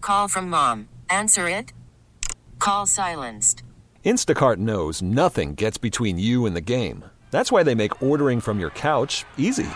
call from mom. Answer it. Call silenced. Instacart knows nothing gets between you and the game. That's why they make ordering from your couch easy.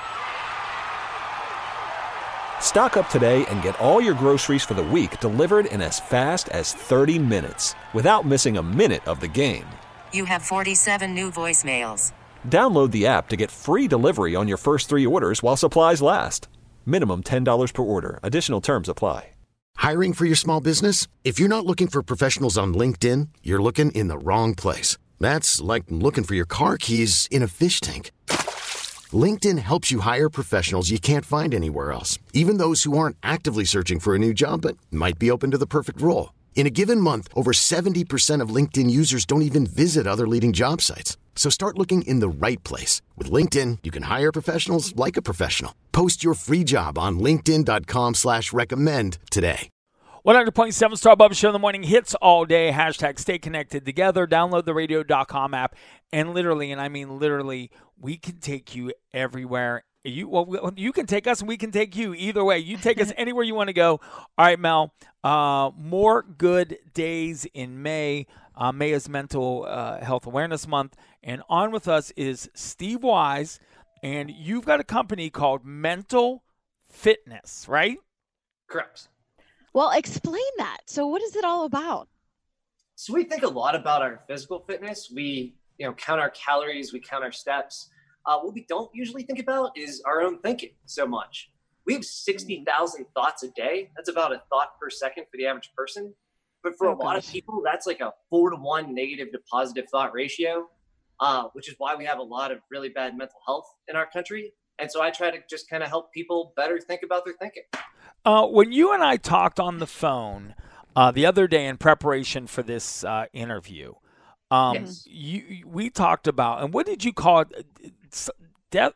Stock up today and get all your groceries for the week delivered in as fast as 30 minutes without missing a minute of the game. You have 47 new voicemails. Download the app to get free delivery on your first 3 orders while supplies last. Minimum $10 per order. Additional terms apply. Hiring for your small business? If you're not looking for professionals on LinkedIn, you're looking in the wrong place. That's like looking for your car keys in a fish tank. LinkedIn helps you hire professionals you can't find anywhere else, even those who aren't actively searching for a new job but might be open to the perfect role. In a given month, over 70% of LinkedIn users don't even visit other leading job sites. So start looking in the right place. With LinkedIn, you can hire professionals like a professional. Post your free job on linkedin.com/recommend today. 100.7 Star Bubba Show in the morning. Hits all day. Hashtag stay connected together. Download the radio.com app. And literally, and I mean literally, we can take you everywhere. You can take us and we can take you. Either way, you take us anywhere you want to go. All right, Mel. More good days in May. May is Mental Health Awareness Month. And on with us is Steve Wise. And you've got a company called Mental Fitness, right? Correct. Well, explain that. So what is it all about? So we think a lot about our physical fitness. We, count our calories, we count our steps. What we don't usually think about is our own thinking so much. We have 60,000 thoughts a day. That's about a thought per second for the average person. But for a lot of people, that's like a 4-to-1 negative to positive thought ratio, which is why we have a lot of really bad mental health in our country. And so I try to just kind of help people better think about their thinking. When you and I talked on the phone the other day in preparation for this interview, Yes. we talked about, and what did you call it? Death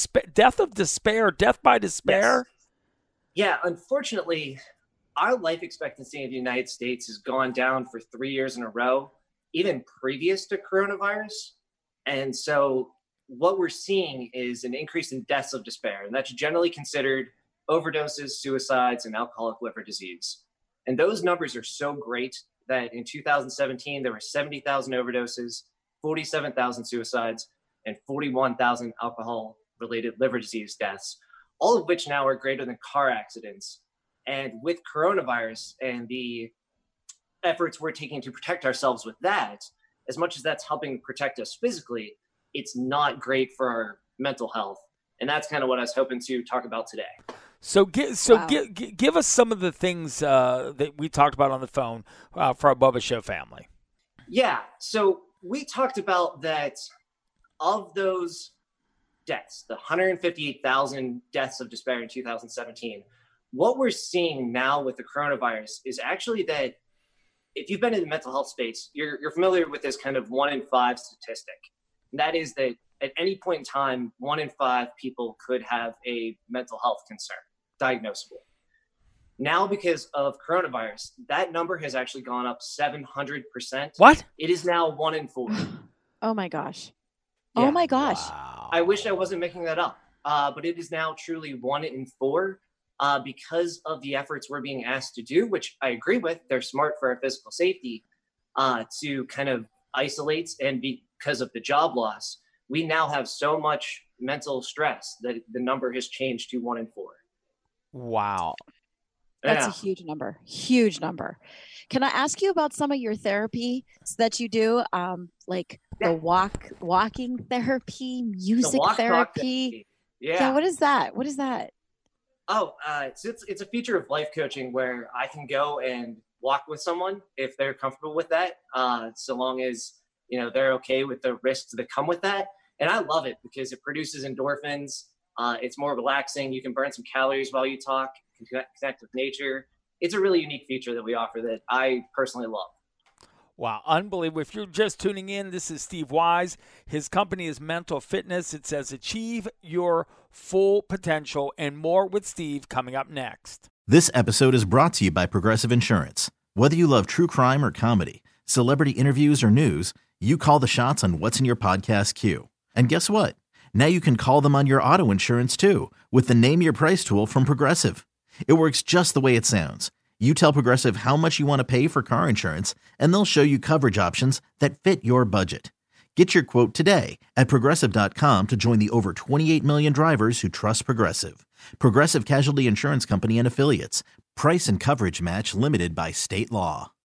of despair, death by despair? Yes. Yeah, unfortunately, our life expectancy in the United States has gone down for 3 years in a row, even previous to coronavirus. And so what we're seeing is an increase in deaths of despair, and that's generally considered overdoses, suicides, and alcoholic liver disease. And those numbers are so great that in 2017, there were 70,000 overdoses, 47,000 suicides, and 41,000 alcohol-related liver disease deaths, all of which now are greater than car accidents. And with coronavirus and the efforts we're taking to protect ourselves with that, as much as that's helping protect us physically, it's not great for our mental health. And that's kind of what I was hoping to talk about today. So give us some of the things that we talked about on the phone for our Bubba Show family. Yeah. So we talked about that of those deaths, the 158,000 deaths of despair in 2017, what we're seeing now with the coronavirus is actually that if you've been in the mental health space, you're familiar with this kind of 1 in 5 statistic. And that is that at any point in time, 1 in 5 people could have a mental health concern, diagnosable. Now, because of coronavirus, that number has actually gone up 700%. What? It is now 1 in 4. Oh my gosh. Yeah. Oh my gosh. Wow. I wish I wasn't making that up, but it is now truly 1 in 4 because of the efforts we're being asked to do, which I agree with. They're smart for our physical safety to kind of isolate, and because of the job loss, we now have so much mental stress that the number has changed to 1 in 4. Wow. That's Yeah. a huge number. Huge number. Can I ask you about some of your therapy that you do? Like the walking therapy, music walk, talk therapy. Yeah. What is that? What is that? Oh, it's a feature of life coaching where I can go and walk with someone if they're comfortable with that, so long as they're okay with the risks that come with that. And I love it because it produces endorphins. It's more relaxing. You can burn some calories while you talk, connect with nature. It's a really unique feature that we offer that I personally love. Wow, unbelievable. If you're just tuning in, this is Steve Wise. His company is Mental Fitness. It says achieve your full potential, and more with Steve coming up next. This episode is brought to you by Progressive Insurance. Whether you love true crime or comedy, celebrity interviews or news, you call the shots on what's in your podcast queue. And guess what? Now you can call them on your auto insurance too with the Name Your Price tool from Progressive. It works just the way it sounds. You tell Progressive how much you want to pay for car insurance, and they'll show you coverage options that fit your budget. Get your quote today at Progressive.com to join the over 28 million drivers who trust Progressive. Progressive Casualty Insurance Company and Affiliates. Price and coverage match limited by state law.